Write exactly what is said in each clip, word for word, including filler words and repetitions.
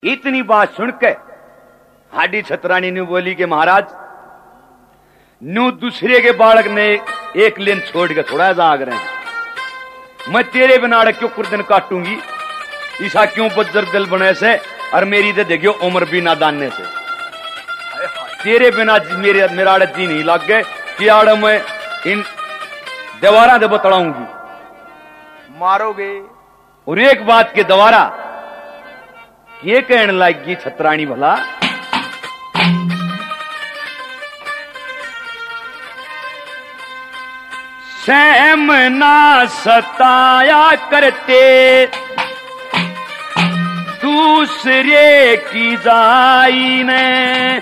इतनी बात सुन के हाडी छतरानी ने बोली कि महाराज न्यू दूसरे के बालक ने एक लेन छोड़ के थोड़ा जाग रहे हैं, मैं तेरे बिना क्यों कुर्दन काटूंगी, ईसा क्यों बज्जर दिल बने से और मेरी तो देखियो उम्र भी ना दानने से, तेरे बिना मेरे मेरा आड़े जी नहीं लग गए कि आड़ मैं इन दीवारा दे बतलाऊंगी, मारोगे। और एक बात के दोबारा ये कहने लगी छतरानी भला सहम ना सताया करते दूसरे की जाई ने,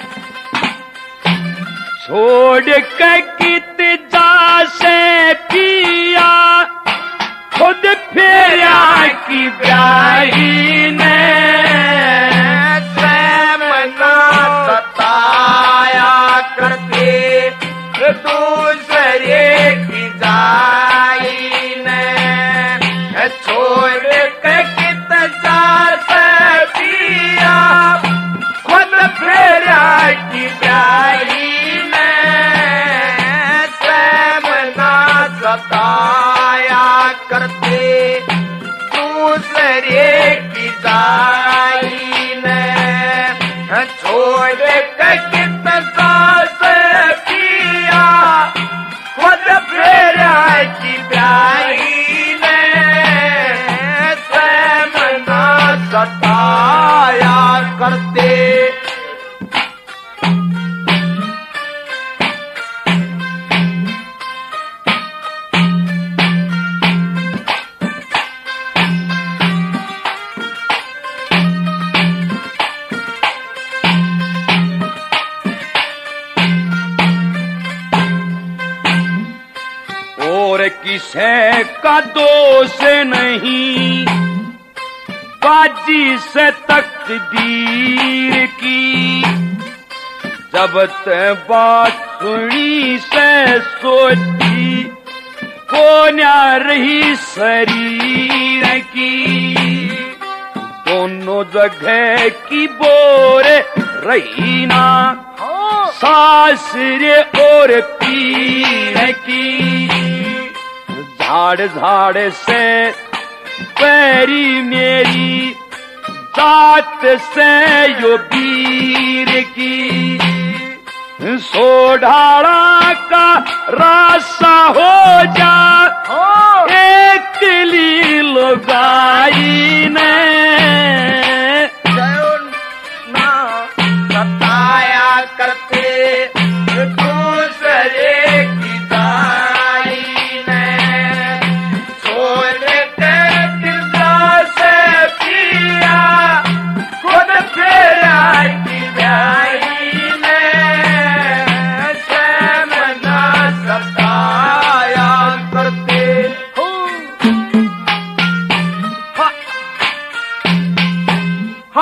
छोड़ के कित जा से पिया खुद फेरा की ब्याही ने, सहम ना सताया करते दूसरे की जाई ने, छोड़ के कित जा से पिया खुद फेरा की ब्याही ने, सहम ना सताया करते दूसरे की जाई ने, छोड़ के कित जा से पिया खुद फेरा की ब्याही ने, सहम ना सताया करते। किसे का दोष नहीं बाजी से तकदीर की, जब ते बात सुनी से सोची को न रही शरीर की, दोनों जगह की बोरे रही ना सासरे और पीर की, झाड़ झाड़ से पैरी मेरी जात से यो पीर की, सोढ़ाड़ा का रास्ता हो जा एक ली लुगाई ने, ना सताया करते दूसरे की जाई ने, छोड़ के दिल से पिया खुद फेरा की ब्याही ने, सहम ना सताया करते। हा हा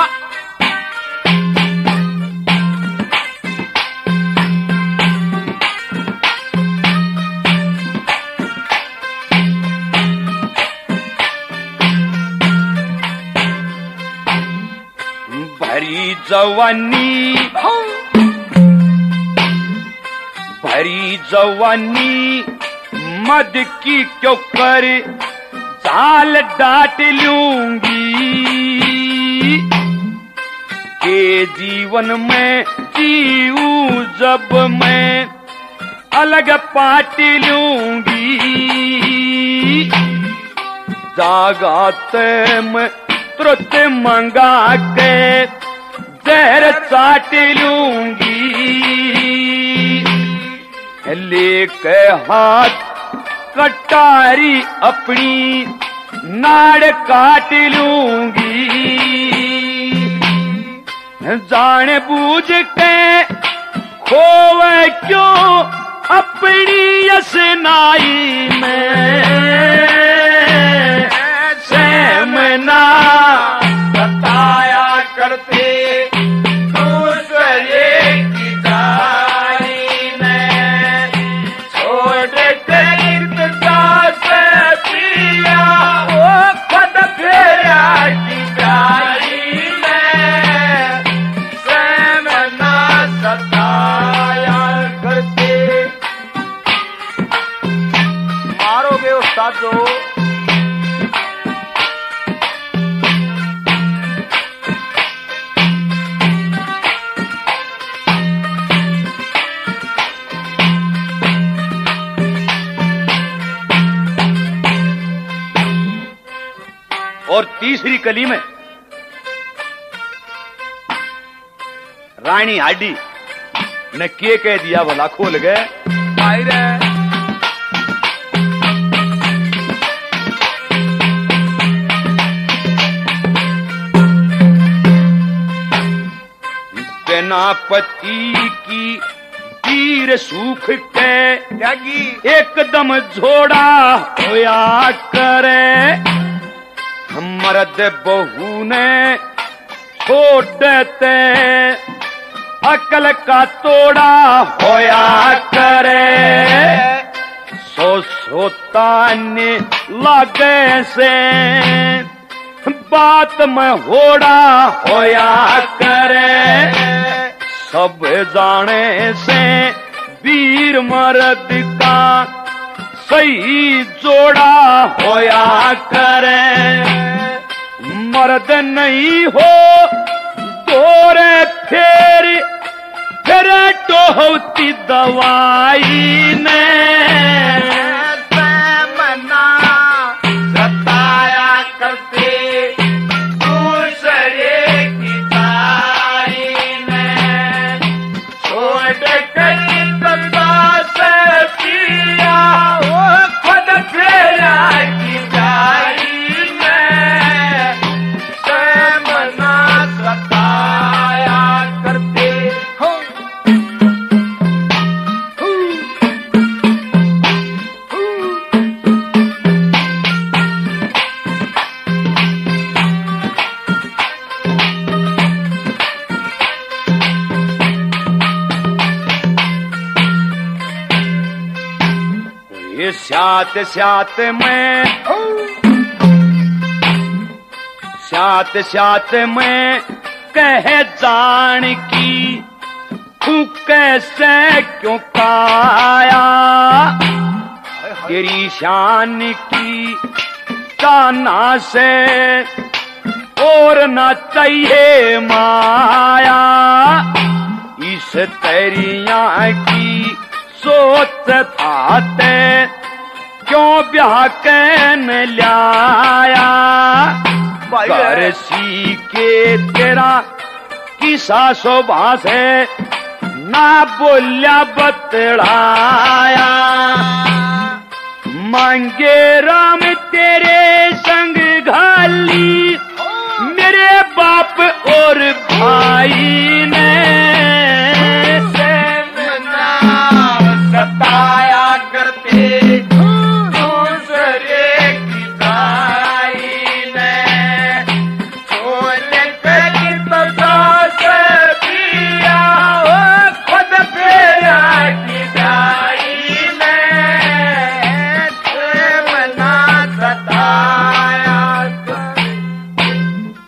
भरी जवानी भरी जवानी मद की क्यों कर जाल डांट लूंगी, के जीवन में जीऊं जब मैं अलग पाट लूंगी, जागाते में तुरंत मंगा के जहर चाट लूंगी, लेके हाथ कटारी अपनी नाड़ काट लूंगी, जान बूझ के खोवे क्यों अपनी यसनाई में, सहम ना सताया करते दूसरे की जाई ने, छोड़ के इर्तिदा से पिया खुद फेरा की जाई ने, तीसरी कली में रानी हाडी ने के कह दिया भला खोल गए भाई रे बिना पति की तीर सूख के त्यागी एकदम झोड़ा होया करे मर्द बहू ने छोड़ देते अकल का तोड़ा होया करे सो सोता ने लागे से बात में होड़ा होया करे सब जाने से वीर मर्द का सही जोड़ा होया करे मर्द नहीं हो तोरे फेर फिर तो होती दवाई ने मना सताया करते दूसरे की ताई ने छोड़ कर कदा से पिया वो खुद फेरा की जाई ने मना सताया करते हो ये स्यात स्यात में स्यात स्यात में कह जान की तू कैसे क्यों काया तेरी शान की काना से और ना चाहिए माया इस तेरिया की सोच थाते क्यों ब्याह कहने लाया कर सी के तेरा किसा शोभा से ना बोलिया बतलाया मांगे राम तेरे